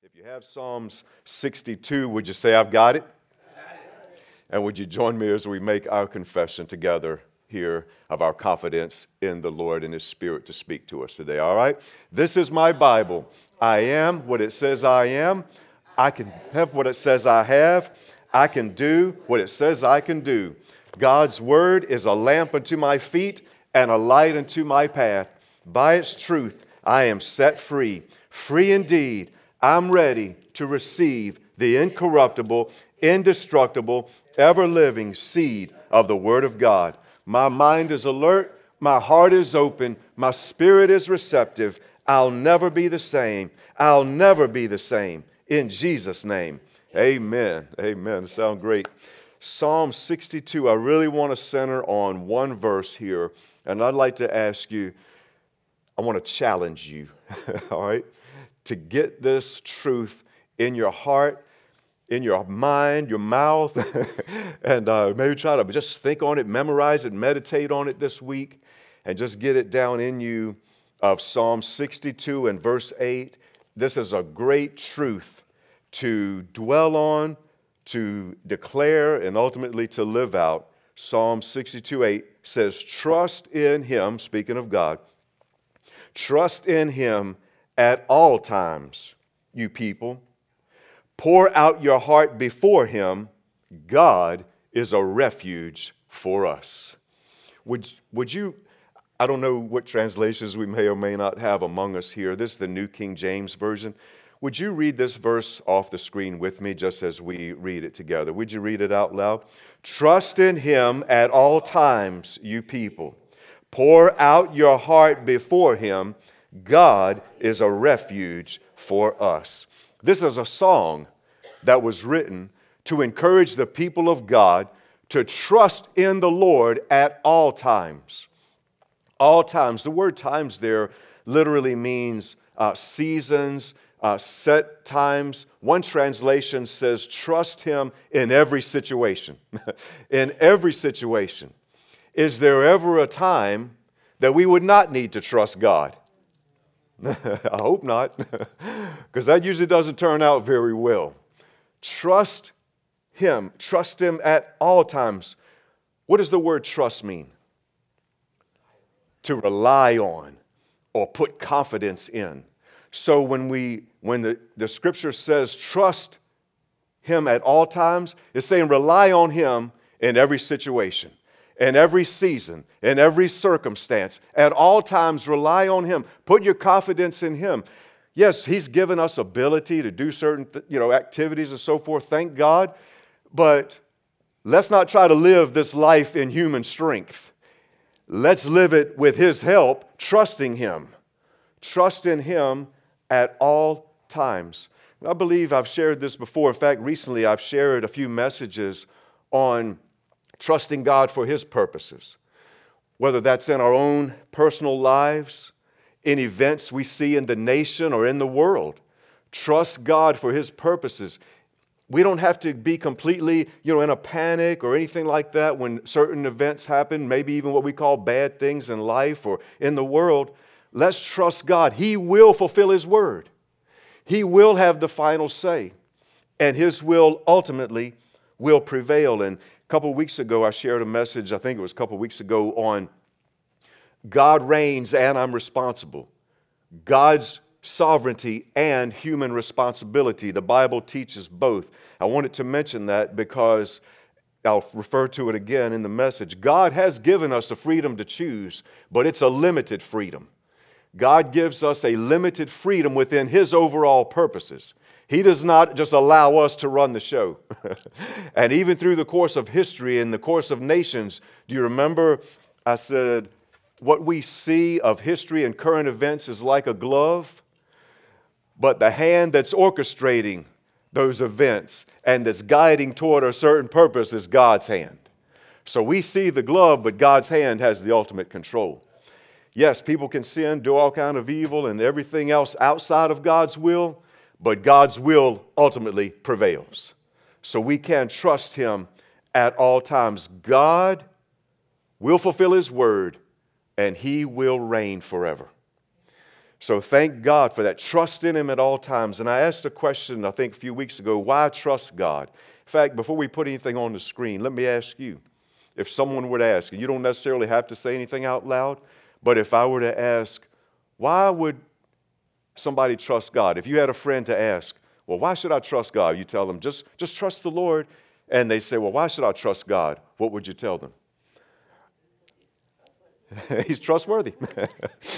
If you have Psalms 62, would you say, I've got it? And would you join me as we make our confession together here of our confidence in the Lord and His Spirit to speak to us today, all right? This is my Bible. I am what it says I am. I can have what it says I have. I can do what it says I can do. God's Word is a lamp unto my feet and a light unto my path. By its truth, I am set free. Free indeed. I'm ready to receive the incorruptible, indestructible, ever-living seed of the Word of God. My mind is alert. My heart is open. My spirit is receptive. I'll never be the same. I'll never be the same. In Jesus' name, amen. Amen. Sound great. Psalm 62, I really want to center on one verse here, and I'd like to ask you, I want to challenge you, all right, to get this truth in your heart, in your mind, your mouth, and maybe try to just think on it, memorize it, meditate on it this week, and just get it down in you of Psalm 62 and verse 8. This is a great truth to dwell on, to declare, and ultimately to live out. Psalm 62:8 says, trust in Him, speaking of God, trust in Him at all times, you people. Pour out your heart before Him. God is a refuge for us. Would you, I don't know what translations we may or may not have among us here. This is the New King James Version. Would you read this verse off the screen with me just as we read it together? Would you read it out loud? Trust in Him at all times, you people. Pour out your heart before Him. God is a refuge for us. This is a song that was written to encourage the people of God to trust in the Lord at all times. All times. The word times there literally means seasons, set times. One translation says trust Him in every situation. In every situation. Is there ever a time that we would not need to trust God? I hope not, because that usually doesn't turn out very well. Trust Him at all times. What does the word trust mean? To rely on or put confidence in. So when the scripture says trust Him at all times, it's saying rely on Him in every situation. In every season, in every circumstance, at all times, rely on Him. Put your confidence in Him. Yes, He's given us ability to do certain activities and so forth, thank God. But let's not try to live this life in human strength. Let's live it with His help, trusting Him. Trust in Him at all times. I believe I've shared this before. In fact, recently I've shared a few messages on trusting God for His purposes, whether that's in our own personal lives, in events we see in the nation or in the world. Trust God for His purposes. We don't have to be completely, in a panic or anything like that when certain events happen, maybe even what we call bad things in life or in the world. Let's trust God. He will fulfill His word. He will have the final say, and His will ultimately will prevail. And a couple of weeks ago, I shared a message, I think it was a couple of weeks ago, on God reigns and I'm responsible. God's sovereignty and human responsibility. The Bible teaches both. I wanted to mention that because I'll refer to it again in the message. God has given us the freedom to choose, but it's a limited freedom. God gives us a limited freedom within His overall purposes. He does not just allow us to run the show. And even through the course of history and the course of nations, do you remember I said, what we see of history and current events is like a glove, but the hand that's orchestrating those events and that's guiding toward a certain purpose is God's hand. So we see the glove, but God's hand has the ultimate control. Yes, people can sin, do all kind of evil and everything else outside of God's will, but God's will ultimately prevails. So we can trust Him at all times. God will fulfill His word, and He will reign forever. So thank God for that. Trust in Him at all times. And I asked a question, I think a few weeks ago, why trust God? In fact, before we put anything on the screen, let me ask you, if someone were to ask, and you don't necessarily have to say anything out loud, but if I were to ask, why would somebody trust God? If you had a friend to ask, well, why should I trust God? You tell them, just trust the Lord. And they say, well, why should I trust God? What would you tell them? He's trustworthy.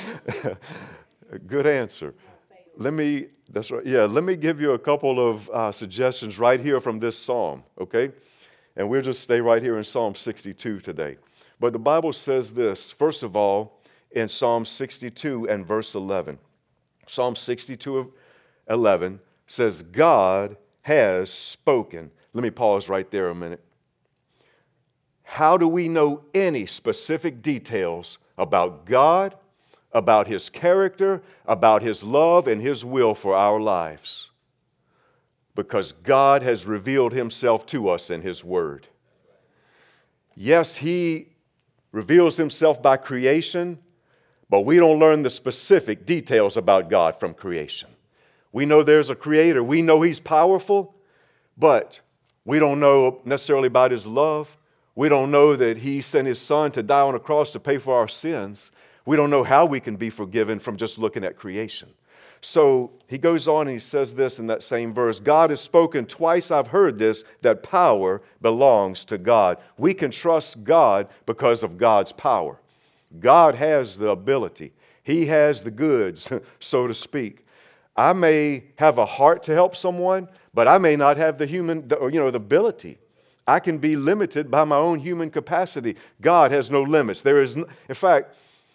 Good answer. That's right. Yeah, let me give you a couple of suggestions right here from this psalm, okay? And we'll just stay right here in Psalm 62 today. But the Bible says this, first of all, in Psalm 62 and verse 11. Psalm 62:11 says, God has spoken. Let me pause right there a minute. How do we know any specific details about God, about His character, about His love and His will for our lives? Because God has revealed Himself to us in His Word. Yes, He reveals Himself by creation, but we don't learn the specific details about God from creation. We know there's a Creator. We know He's powerful, but we don't know necessarily about His love. We don't know that He sent His Son to die on a cross to pay for our sins. We don't know how we can be forgiven from just looking at creation. So he goes on and he says this in that same verse, God has spoken twice, I've heard this, that power belongs to God. We can trust God because of God's power. God has the ability. He has the goods, so to speak. I may have a heart to help someone, but I may not have the ability. I can be limited by my own human capacity. God has no limits. In fact,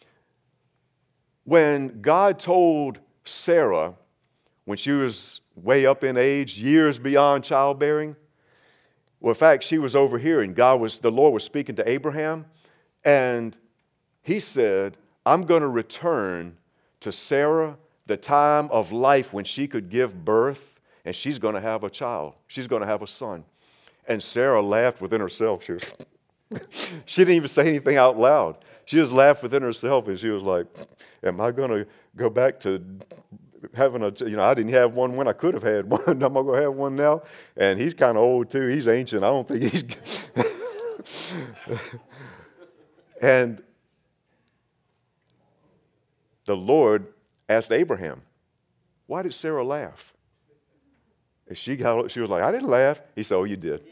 when God told Sarah, when she was way up in age, years beyond childbearing, well, in fact, she was overhearing. The Lord was speaking to Abraham, and He said, I'm going to return to Sarah the time of life when she could give birth, and she's going to have a child. She's going to have a son. And Sarah laughed within herself. She didn't even say anything out loud. She just laughed within herself, and she was like, am I going to go back to having I didn't have one when I could have had one. I'm going to have one now. And he's kind of old too. He's ancient. I don't think he's... And the Lord asked Abraham, why did Sarah laugh? And she was like, I didn't laugh. He said, oh, you did.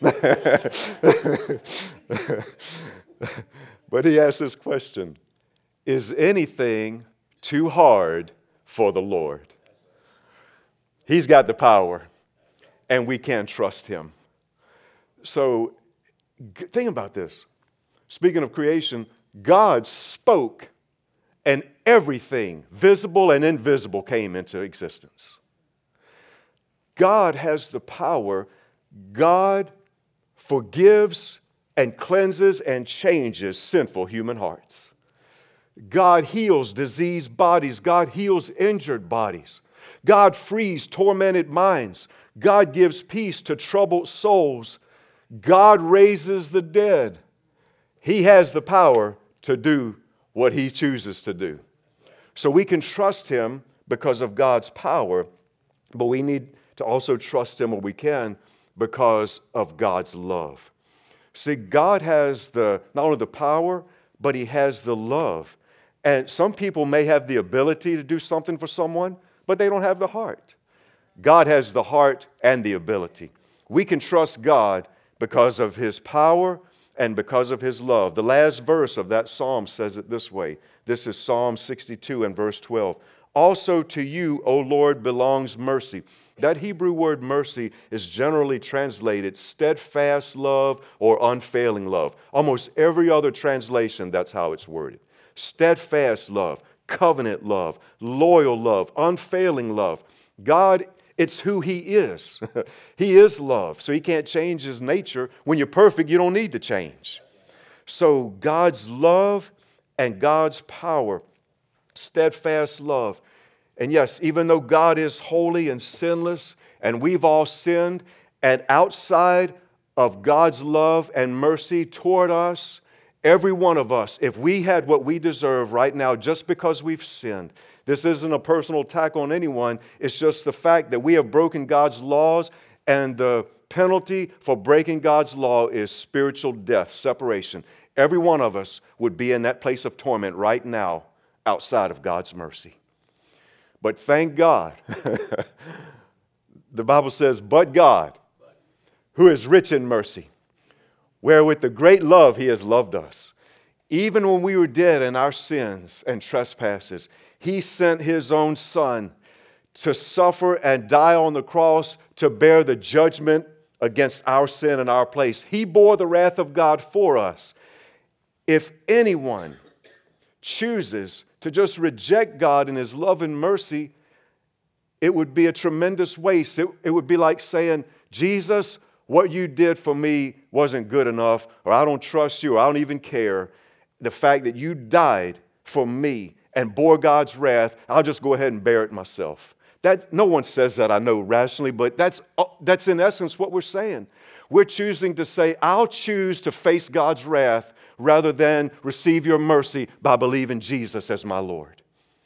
But he asked this question, is anything too hard for the Lord? He's got the power, and we can trust Him. So think about this. Speaking of creation, God spoke, and everything, visible and invisible, came into existence. God has the power. God forgives and cleanses and changes sinful human hearts. God heals diseased bodies. God heals injured bodies. God frees tormented minds. God gives peace to troubled souls. God raises the dead. He has the power to do what He chooses to do. So we can trust Him because of God's power, but we need to also trust Him, or we can, because of God's love. See, God has not only the power, but He has the love. And some people may have the ability to do something for someone, but they don't have the heart. God has the heart and the ability. We can trust God because of His power and because of His love. The last verse of that psalm says it this way. This is Psalm 62 and verse 12. Also to you, O Lord, belongs mercy. That Hebrew word mercy is generally translated steadfast love or unfailing love. Almost every other translation, that's how it's worded. Steadfast love, covenant love, loyal love, unfailing love. God, it's who He is. He is love, so He can't change His nature. When you're perfect, you don't need to change. So God's love and God's power, steadfast love. And yes, even though God is holy and sinless, and we've all sinned, and outside of God's love and mercy toward us, every one of us, if we had what we deserve right now just because we've sinned, This isn't a personal attack on anyone. It's just the fact that we have broken God's laws, and the penalty for breaking God's law is spiritual death, separation. Every one of us would be in that place of torment right now outside of God's mercy. But thank God, the Bible says, but God, who is rich in mercy, wherewith the great love he has loved us. Even when we were dead in our sins and trespasses, he sent his own Son to suffer and die on the cross to bear the judgment against our sin in our place. He bore the wrath of God for us. If anyone chooses to just reject God in his love and mercy, it would be a tremendous waste. It would be like saying, Jesus, what you did for me wasn't good enough, or I don't trust you, or I don't even care. The fact that you died for me and bore God's wrath, I'll just go ahead and bear it myself. No one says that, I know, rationally, but that's in essence what we're saying. We're choosing to say, I'll choose to face God's wrath rather than receive your mercy by believing Jesus as my Lord.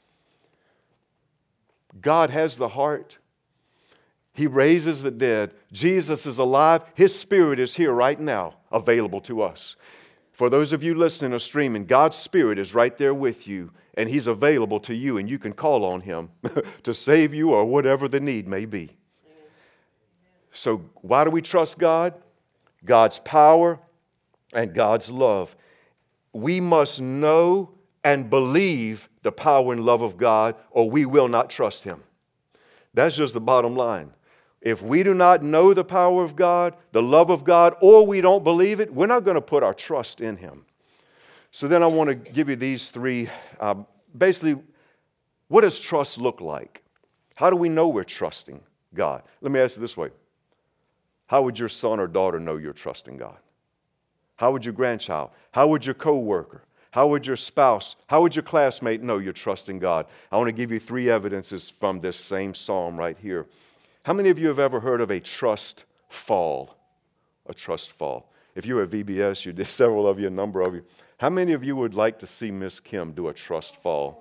God has the heart. He raises the dead. Jesus is alive. His Spirit is here right now, available to us. For those of you listening or streaming, God's Spirit is right there with you, and He's available to you, and you can call on Him to save you or whatever the need may be. So why do we trust God? God's power and God's love. We must know and believe the power and love of God, or we will not trust Him. That's just the bottom line. If we do not know the power of God, the love of God, or we don't believe it, we're not going to put our trust in Him. So then I want to give you these three. Basically, what does trust look like? How do we know we're trusting God? Let me ask you this way. How would your son or daughter know you're trusting God? How would your grandchild? How would your coworker? How would your spouse? How would your classmate know you're trusting God? I want to give you three evidences from this same psalm right here. How many of you have ever heard of a trust fall? A trust fall. If you were at VBS, you did, several of you, a number of you. How many of you would like to see Miss Kim do a trust fall?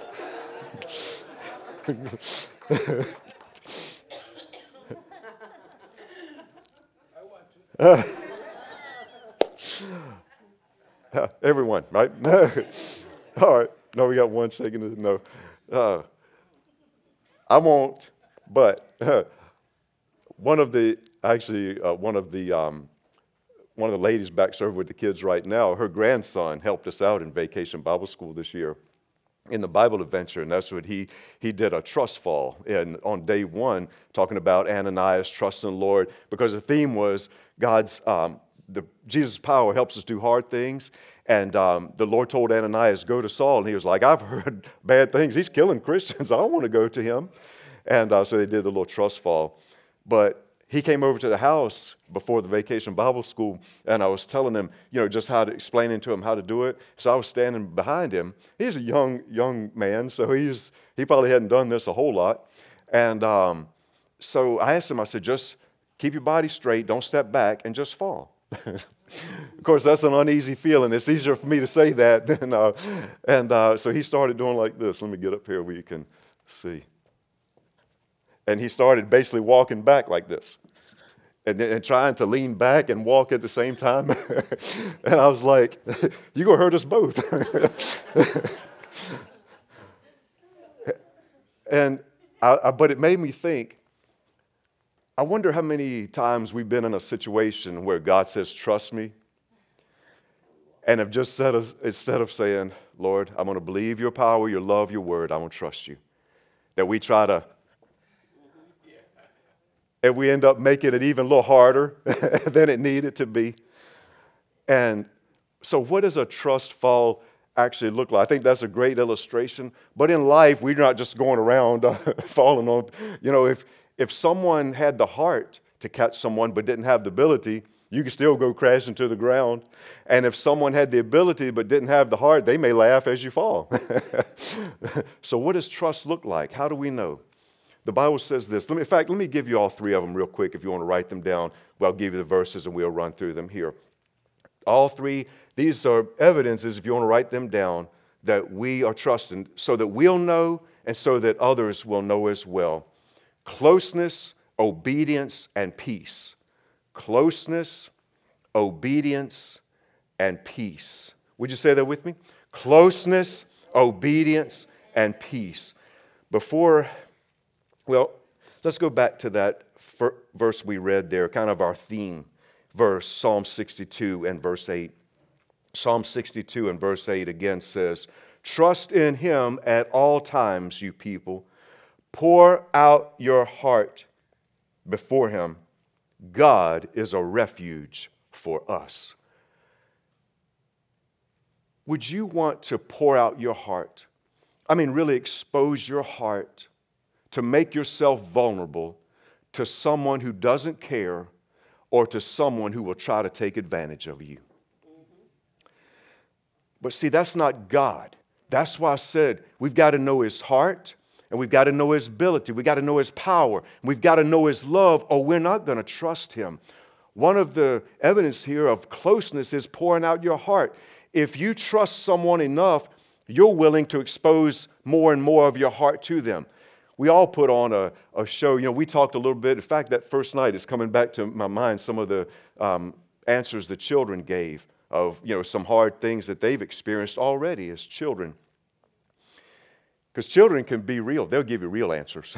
Everyone, right? All right. No, we got one shaking his no. I won't, but one of the ladies back serving with the kids right now, her grandson helped us out in Vacation Bible School this year in the Bible adventure, and that's what he did a trust fall. And on day one, talking about Ananias trusting the Lord, because the theme was Jesus' power helps us do hard things. And the Lord told Ananias, go to Saul. And he was like, I've heard bad things. He's killing Christians. I don't want to go to him. And so they did the little trust fall. But he came over to the house before the Vacation Bible School, and I was telling him, just explaining to him how to do it. So I was standing behind him. He's a young man, so he probably hadn't done this a whole lot. And so I asked him, I said, just keep your body straight, don't step back, and just fall. Of course, that's an uneasy feeling. It's easier for me to say that. So he started doing like this. Let me get up here where you can see. And he started basically walking back like this and trying to lean back and walk at the same time. And I was like, you're going to hurt us both. But it made me think, I wonder how many times we've been in a situation where God says, trust me, and have just said, instead of saying, Lord, I'm going to believe your power, your love, your word, I will trust you, that we try to, and we end up making it even a little harder than it needed to be. And so what does a trust fall actually look like? I think that's a great illustration. But in life, we're not just going around falling on, if someone had the heart to catch someone but didn't have the ability, you could still go crashing to the ground. And if someone had the ability but didn't have the heart, they may laugh as you fall. So what does trust look like? How do we know? The Bible says this. Let me give you all three of them real quick if you want to write them down. Well, I'll give you the verses and we'll run through them here. All three, these are evidences, if you want to write them down, that we are trusting so that we'll know and so that others will know as well. Closeness, obedience, and peace. Closeness, obedience, and peace. Would you say that with me? Closeness, obedience, and peace. Let's go back to that verse we read there, kind of our theme verse, Psalm 62 and verse 8. Psalm 62 and verse 8 again says, "Trust in him at all times, you people. Pour out your heart before him. God is a refuge for us." Would you want to pour out your heart? I mean, really expose your heart to make yourself vulnerable to someone who doesn't care or to someone who will try to take advantage of you? But see, that's not God. That's why I said we've got to know his heart, and we've got to know his ability. We've got to know his power. And we've got to know his love, or we're not going to trust him. One of the evidence here of closeness is pouring out your heart. If you trust someone enough, you're willing to expose more and more of your heart to them. We all put on a show. We talked a little bit. In fact, that first night is coming back to my mind, some of the answers the children gave of, some hard things that they've experienced already as children. Because children can be real. They'll give you real answers.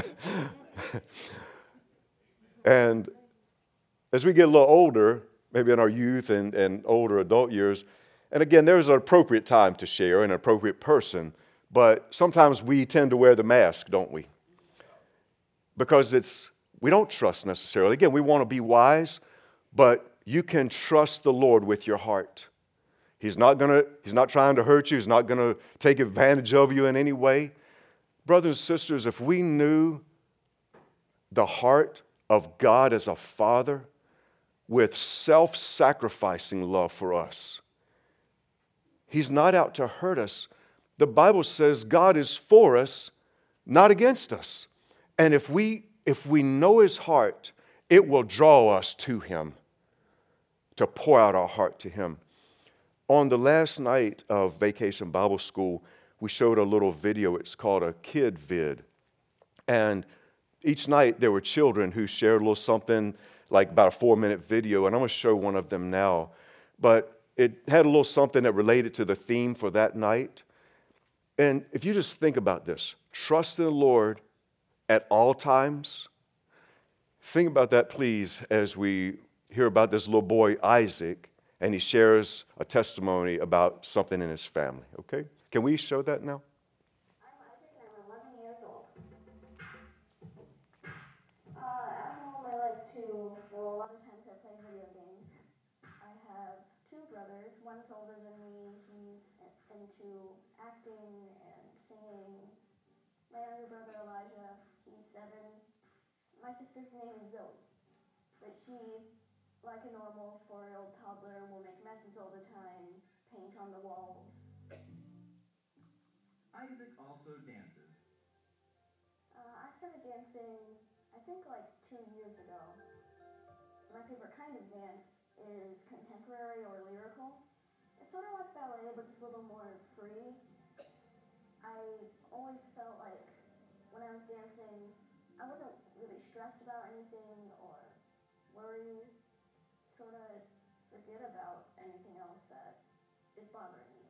And as we get a little older, maybe in our youth and older adult years, and again, there's an appropriate time to share, an appropriate person, but sometimes we tend to wear the mask, don't we? Because we don't trust necessarily. Again, we want to be wise, but you can trust the Lord with your heart. He's not trying to hurt you. He's not going to take advantage of you in any way. Brothers and sisters, if we knew the heart of God as a father with self-sacrificing love for us, he's not out to hurt us. The Bible says God is for us, not against us. And if we know his heart, it will draw us to him, to pour out our heart to him. On the last night of Vacation Bible School, we showed a little video. It's called a Kid Vid. And each night there were children who shared a little something, like about a 4-minute video, and I'm going to show one of them now. But it had a little something that related to the theme for that night. And if you just think about this, trust in the Lord at all times. Think about that, please, as we hear about this little boy, Isaac, and he shares a testimony about something in his family, okay? Can we show that now? I'm Isaac, and I'm 11 years old. At home, I like to, a lot of times I play video games. I have 2 brothers. One's older than me. He's into acting and singing. My younger brother, Elijah, he's 7. My sister's name is Zoe, but she, like a normal 4-year-old toddler, will make messes all the time, paint on the walls. Isaac also dances. I started dancing, I think, like 2 years ago. My favorite kind of dance is contemporary or lyrical. It's sort of like ballet, but it's a little more free. I always felt like when I was dancing, I wasn't really stressed about anything or worried. Sort of forget about anything else that is bothering me.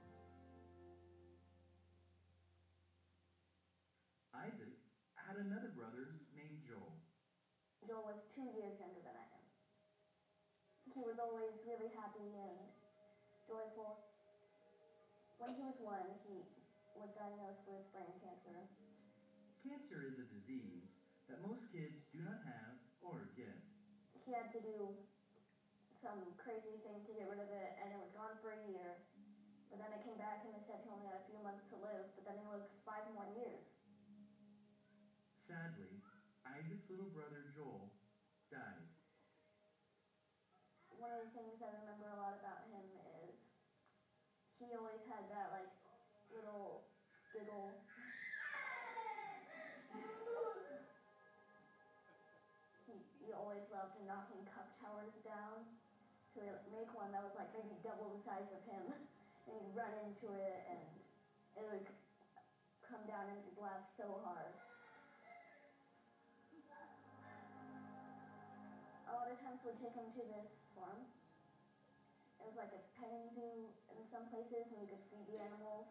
Isaac had another brother named Joel. Joel was 2 years younger than I am. He was always really happy and joyful. When he was 1, he was diagnosed with brain cancer. Cancer is a disease that most kids do not have or get. He had to do some crazy thing to get rid of it, and it was gone for a year. But then it came back and they said he only had a few months to live, but then he lived 5 more years. Sadly, Isaac's little brother Joel died. One of the things I remember a lot about him is he always had that little giggle. He always loved knocking cup towers down. So he'd make one that was maybe double the size of him, and he'd run into it, and it would come down and he'd laugh so hard. A lot of times we'd take him to this farm. It was like a petting zoo in some places, and we could feed the animals.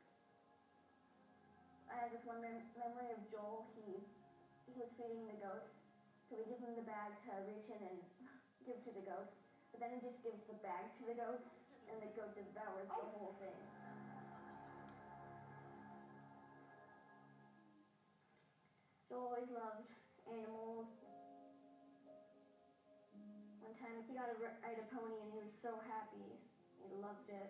I have this one memory of Joel. He was feeding the goats, so we give him the bag to reach in and give to the goats. But then he just gives the bag to the goats, and the goat devours the whole thing. Joel always loved animals. One time he got to ride a pony, and he was so happy. He loved it.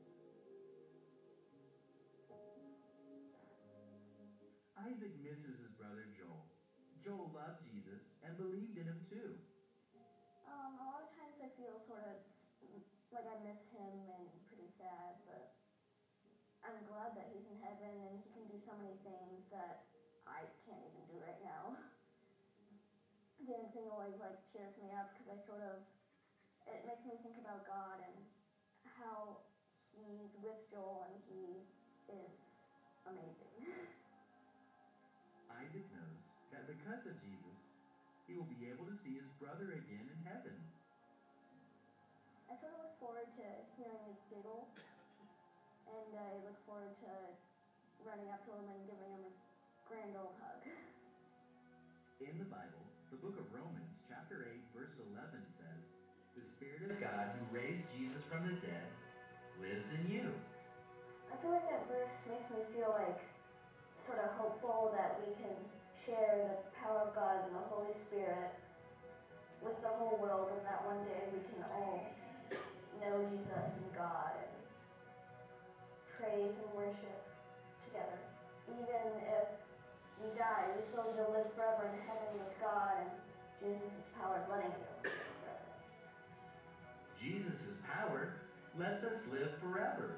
Isaac misses his brother Joel. Joel loved Jesus and believed in him too. A lot of times I feel sort of like I miss him and pretty sad, but I'm glad that he's in heaven and he can do so many things that I can't even do right now. Dancing always cheers me up because it makes me think about God and how he's with Joel and he is amazing. Isaac knows that because of Jesus, he will be able to see his brother again in heaven. I sort of look forward to hearing his giggle, and I look forward to running up to him and giving him a grand old hug. In the Bible, the book of Romans, chapter 8, verse 11 says, "The Spirit of God who raised Jesus from the dead lives in you." I feel like that verse makes me feel sort of hopeful that we can share the power of God and the Holy Spirit with the whole world, and that one day we can all know Jesus and God and praise and worship together. Even if we die, we still need to live forever in heaven with God, and Jesus' power is letting you live forever. Jesus' power lets us live forever.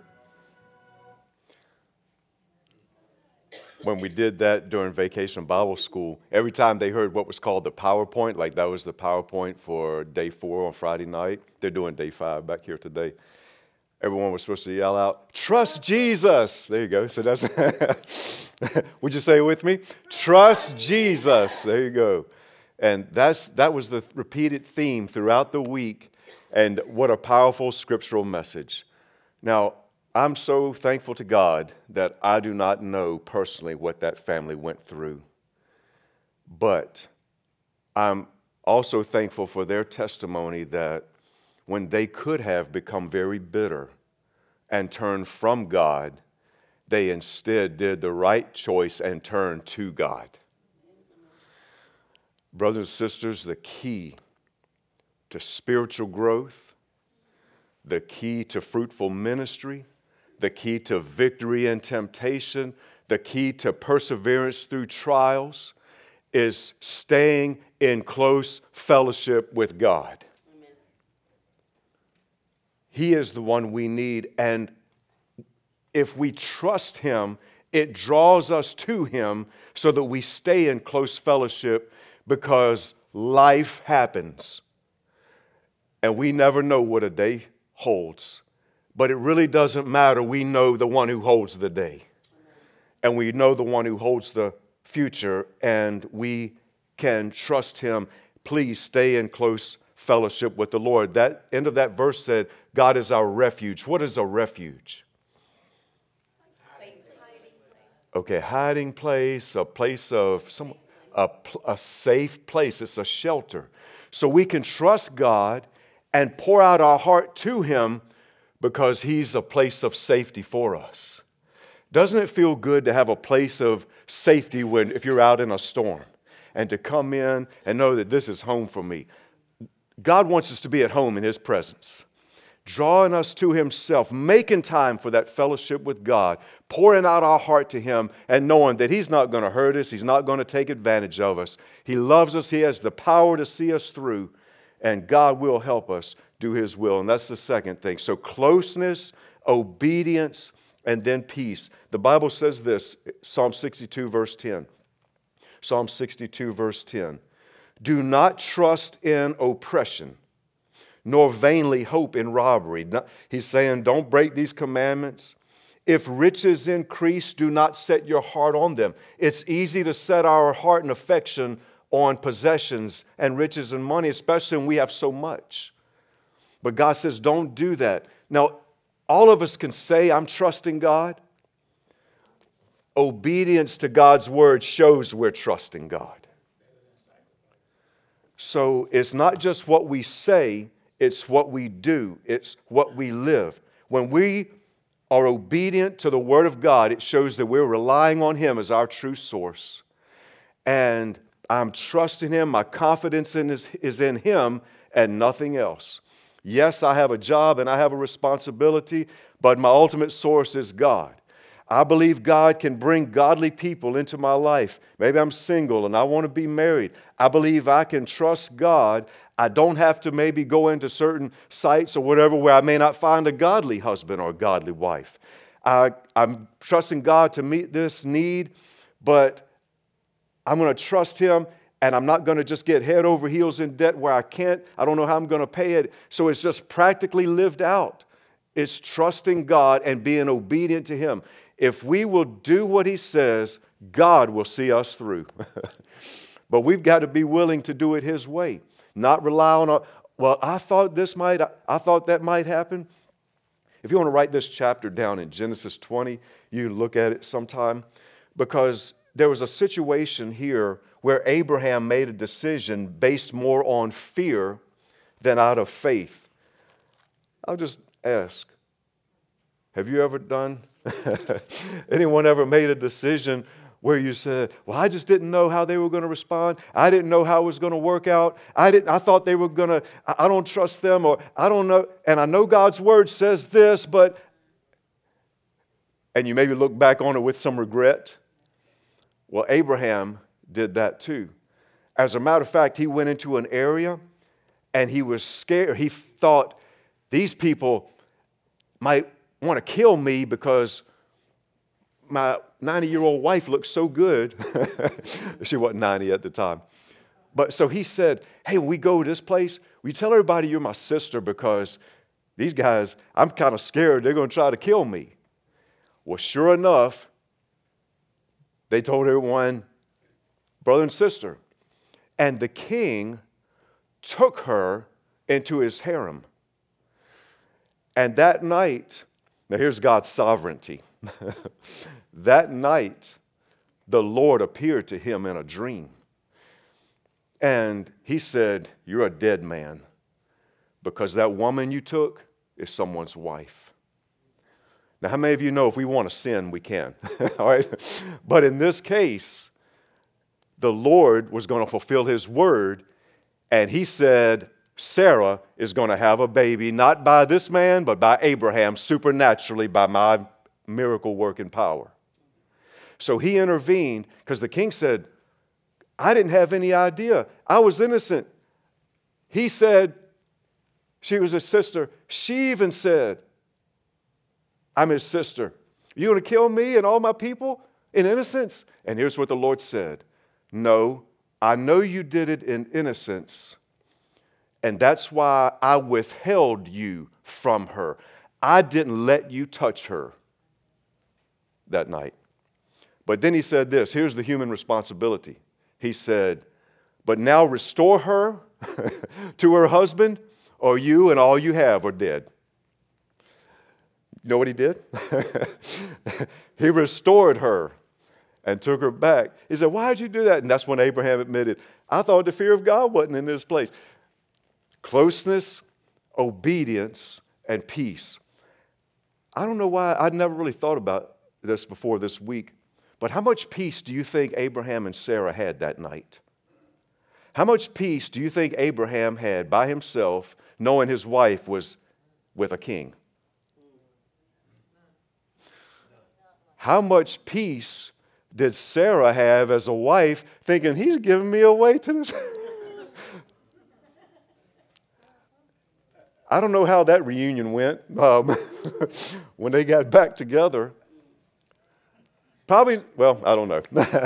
When we did that during Vacation Bible School, every time they heard what was called the PowerPoint, like that was the PowerPoint for day 4 on Friday night. They're doing day 5 back here today. Everyone was supposed to yell out, "Trust Jesus." There you go. So that's, would you say it with me? Trust Jesus. There you go. And that was the repeated theme throughout the week. And what a powerful scriptural message. Now, I'm so thankful to God that I do not know personally what that family went through. But I'm also thankful for their testimony that when they could have become very bitter and turned from God, they instead did the right choice and turned to God. Brothers and sisters, the key to spiritual growth, the key to fruitful ministry, the key to victory in temptation, the key to perseverance through trials is staying in close fellowship with God. Amen. He is the one we need, and if we trust Him, it draws us to Him so that we stay in close fellowship because life happens, and we never know what a day holds. But it really doesn't matter. We know the one who holds the day. And we know the one who holds the future. And we can trust Him. Please stay in close fellowship with the Lord. That end of that verse said, God is our refuge. What is a refuge? Okay, hiding place, a place of a safe place. It's a shelter. So we can trust God and pour out our heart to Him because He's a place of safety for us. Doesn't it feel good to have a place of safety if you're out in a storm and to come in and know that this is home for me? God wants us to be at home in His presence, drawing us to Himself, making time for that fellowship with God, pouring out our heart to Him and knowing that He's not going to hurt us, He's not going to take advantage of us. He loves us, He has the power to see us through, and God will help us do His will. And that's the second thing. So closeness, obedience, and then peace. The Bible says this, Psalm 62, verse 10. Psalm 62, verse 10. Do not trust in oppression, nor vainly hope in robbery. He's saying, don't break these commandments. If riches increase, do not set your heart on them. It's easy to set our heart and affection on possessions and riches and money, especially when we have so much. But God says, don't do that. Now, all of us can say, I'm trusting God. Obedience to God's word shows we're trusting God. So it's not just what we say, it's what we do. It's what we live. When we are obedient to the word of God, it shows that we're relying on Him as our true source. And I'm trusting Him. My confidence is in Him and nothing else. Yes, I have a job and I have a responsibility, but my ultimate source is God. I believe God can bring godly people into my life. Maybe I'm single and I want to be married. I believe I can trust God. I don't have to maybe go into certain sites or whatever where I may not find a godly husband or a godly wife. I'm trusting God to meet this need, but I'm going to trust Him, and I'm not going to just get head over heels in debt where I don't know how I'm going to pay it. So it's just practically lived out. It's trusting God and being obedient to Him. If we will do what He says, God will see us through. But we've got to be willing to do it His way, not rely on I thought that might happen. If you want to write this chapter down in Genesis 20, you look at it sometime, because there was a situation here where Abraham made a decision based more on fear than out of faith. I'll just ask, have you ever done, anyone ever made a decision where you said, well, I just didn't know how they were going to respond. I didn't know how it was going to work out. I thought they were going to, I don't trust them, or I don't know. And I know God's word says this, and you maybe look back on it with some regret. Well, Abraham did that too. As a matter of fact, he went into an area and he was scared. He thought these people might want to kill me because my 90-year-old wife looked so good. She wasn't 90 at the time. But so he said, hey, when we go to this place, will you tell everybody you're my sister, because these guys, I'm kind of scared they're going to try to kill me. Well, sure enough, they told everyone, brother and sister. And the king took her into his harem. And that night, now here's God's sovereignty. That night, the Lord appeared to him in a dream. And He said, you're a dead man, because that woman you took is someone's wife. Now, how many of you know if we want to sin, we can? All right? But in this case, the Lord was going to fulfill His word, and He said, Sarah is going to have a baby, not by this man, but by Abraham, supernaturally by my miracle working power. So He intervened, because the king said, I didn't have any idea. I was innocent. He said she was his sister. She even said, I'm his sister. You going to kill me and all my people in innocence? And here's what the Lord said. No, I know you did it in innocence, and that's why I withheld you from her. I didn't let you touch her that night. But then He said this. Here's the human responsibility. He said, but now restore her to her husband, or you and all you have are dead. You know what He did? He restored her and took her back. He said, why did you do that? And that's when Abraham admitted, I thought the fear of God wasn't in this place. Closeness, obedience, and peace. I don't know why. I'd never really thought about this before this week. But how much peace do you think Abraham and Sarah had that night? How much peace do you think Abraham had by himself, knowing his wife was with a king? How much peace did Sarah have as a wife, thinking, he's giving me away to this? I don't know how that reunion went when they got back together. Probably, well, I don't know.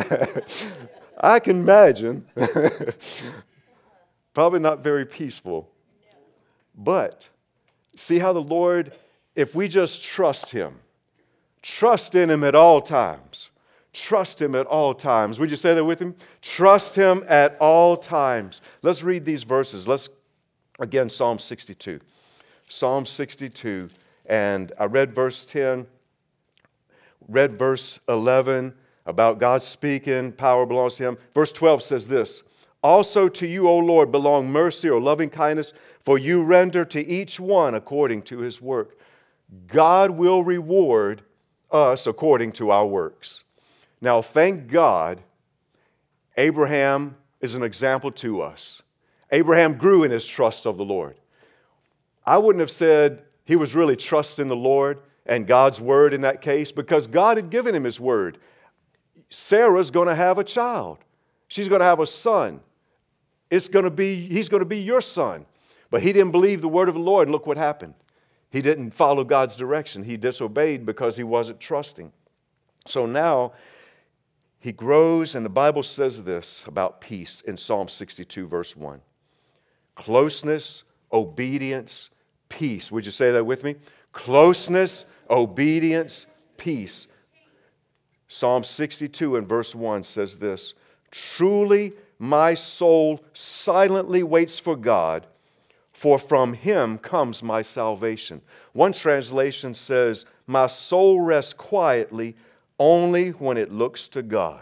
I can imagine. Probably not very peaceful. But see how the Lord, if we just trust Him, Trust in Him at all times. Trust Him at all times. Would you say that with him? Trust Him at all times. Let's read these verses. Again, Psalm 62. Psalm 62, and I read verse 10, read verse 11 about God speaking, power belongs to Him. Verse 12 says this, also to you, O Lord, belong mercy or loving kindness, for you render to each one according to his work. God will reward us according to our works. Now, thank God, Abraham is an example to us. Abraham grew in his trust of the Lord. I wouldn't have said he was really trusting the Lord and God's word in that case, because God had given him His word. Sarah's going to have a child. She's going to have a son. He's going to be your son. But he didn't believe the word of the Lord, and look what happened. He didn't follow God's direction. He disobeyed because he wasn't trusting. So now he grows, and the Bible says this about peace in Psalm 62, verse 1. Closeness, obedience, peace. Would you say that with me? Closeness, obedience, peace. Psalm 62 and verse 1 says this, truly my soul silently waits for God, for from Him comes my salvation. One translation says, my soul rests quietly only when it looks to God.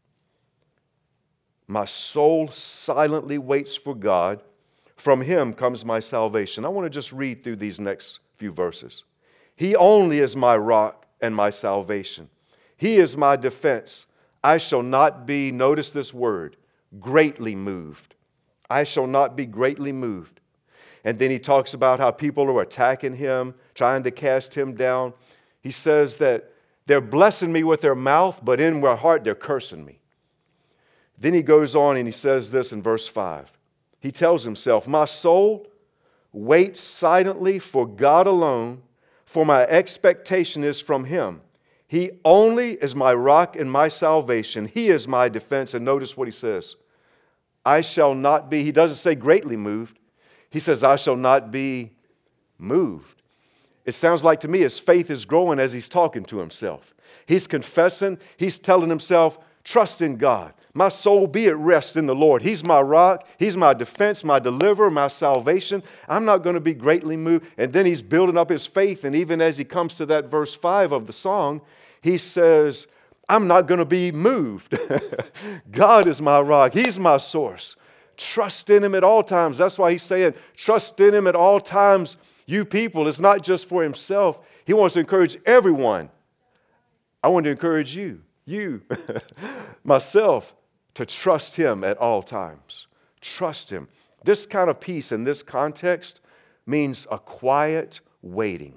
My soul silently waits for God. From Him comes my salvation. I want to just read through these next few verses. He only is my rock and my salvation. He is my defense. I shall not be, notice this word, greatly moved. I shall not be greatly moved. And then he talks about how people are attacking him, trying to cast him down. He says that they're blessing me with their mouth, but in their heart they're cursing me. Then he goes on and he says this in verse 5. He tells himself, my soul waits silently for God alone, for my expectation is from Him. He only is my rock and my salvation. He is my defense. And notice what he says. I shall not be, he doesn't say greatly moved. He says, I shall not be moved. It sounds like to me his faith is growing as he's talking to himself. He's confessing. He's telling himself, trust in God. My soul be at rest in the Lord. He's my rock. He's my defense, my deliverer, my salvation. I'm not going to be greatly moved. And then he's building up his faith. And even as he comes to that verse 5 of the song, he says, I'm not going to be moved. God is my rock. He's my source. Trust in Him at all times. That's why he's saying, trust in Him at all times, you people. It's not just for himself. He wants to encourage everyone. I want to encourage you, myself, to trust Him at all times. Trust Him. This kind of peace in this context means a quiet waiting.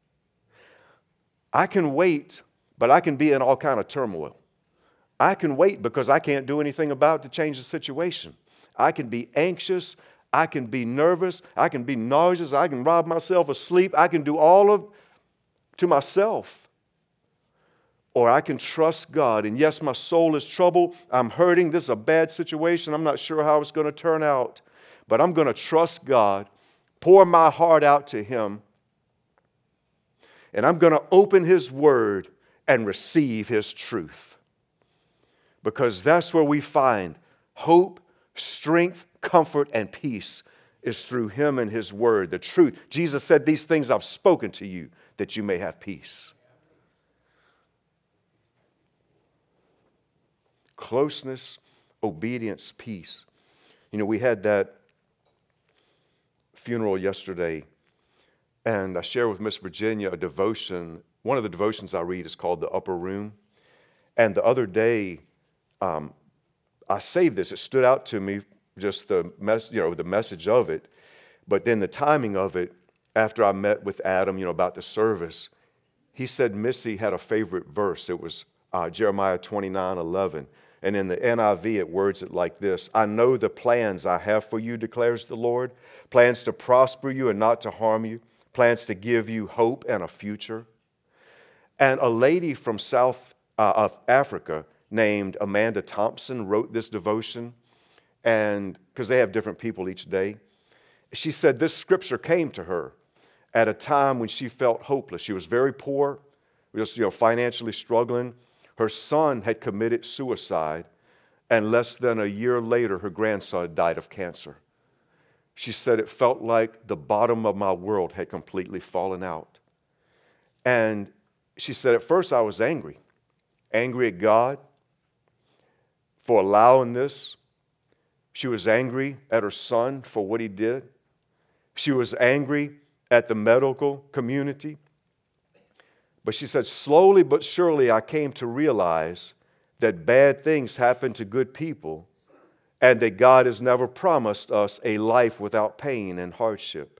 I can wait, but I can be in all kind of turmoil. I can wait because I can't do anything about it to change the situation. I can be anxious. I can be nervous. I can be nauseous. I can rob myself of sleep. I can do all of to myself. Or I can trust God. And yes, my soul is troubled. I'm hurting. This is a bad situation. I'm not sure how it's going to turn out. But I'm going to trust God, pour my heart out to Him, and I'm going to open His Word and receive His truth. Because that's where we find hope, strength, comfort, and peace is through Him and His Word, the truth. Jesus said, these things I've spoken to you that you may have peace. Closeness, obedience, peace. You know, we had that funeral yesterday, and I shared with Miss Virginia a devotion. One of the devotions I read is called The Upper Room. And the other day, I saved this. It stood out to me, just the message of it. But then the timing of it, after I met with Adam, about the service, he said Missy had a favorite verse. It was Jeremiah 29:11. And in the NIV, it words it like this: I know the plans I have for you, declares the Lord, plans to prosper you and not to harm you, plans to give you hope and a future. And a lady from South of Africa named Amanda Thompson wrote this devotion, and because they have different people each day. She said this scripture came to her at a time when she felt hopeless. She was very poor, just financially struggling. Her son had committed suicide, and less than a year later, her grandson died of cancer. She said it felt like the bottom of my world had completely fallen out. And she said, at first I was angry at God for allowing this. She was angry at her son for what he did. She was angry at the medical community. But she said, slowly but surely I came to realize that bad things happen to good people and that God has never promised us a life without pain and hardship.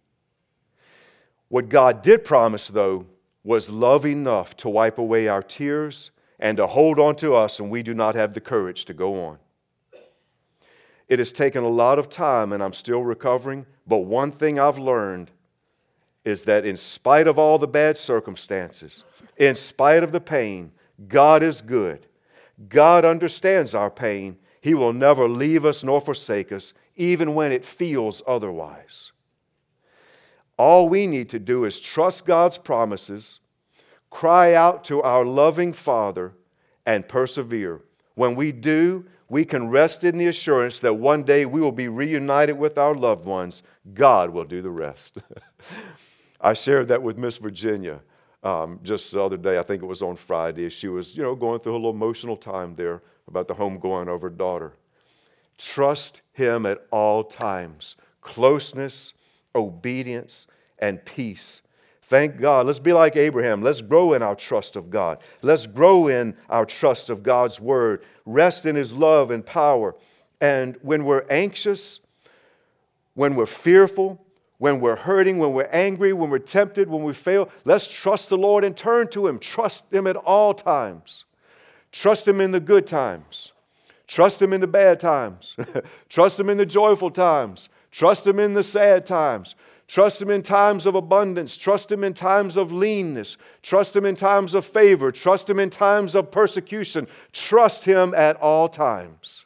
What God did promise, though, was love enough to wipe away our tears and to hold on to us when we do not have the courage to go on. It has taken a lot of time, and I'm still recovering, but one thing I've learned is that in spite of all the bad circumstances, in spite of the pain, God is good. God understands our pain. He will never leave us nor forsake us, even when it feels otherwise. All we need to do is trust God's promises, cry out to our loving Father, and persevere. When we do, we can rest in the assurance that one day we will be reunited with our loved ones. God will do the rest. I shared that with Miss Virginia just the other day. I think it was on Friday. She was, going through a little emotional time there about the homegoing of her daughter. Trust Him at all times. Closeness, obedience, and peace. Thank God. Let's be like Abraham. Let's grow in our trust of God. Let's grow in our trust of God's Word. Rest in His love and power. And when we're anxious, when we're fearful, when we're hurting, when we're angry, when we're tempted, when we fail, let's trust the Lord and turn to Him. Trust Him at all times. Trust Him in the good times. Trust Him in the bad times. Trust Him in the joyful times. Trust Him in the sad times. Trust Him in times of abundance. Trust Him in times of leanness. Trust Him in times of favor. Trust Him in times of persecution. Trust Him at all times.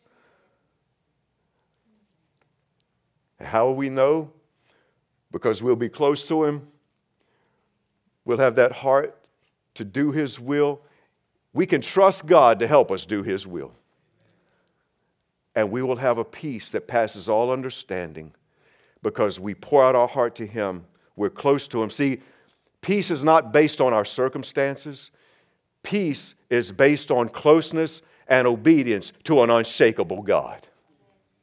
How will we know? Because we'll be close to Him. We'll have that heart to do His will. We can trust God to help us do His will. And we will have a peace that passes all understanding because we pour out our heart to Him. We're close to Him. See, peace is not based on our circumstances. Peace is based on closeness and obedience to an unshakable God.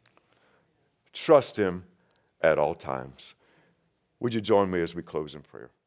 Trust Him at all times. Would you join me as we close in prayer?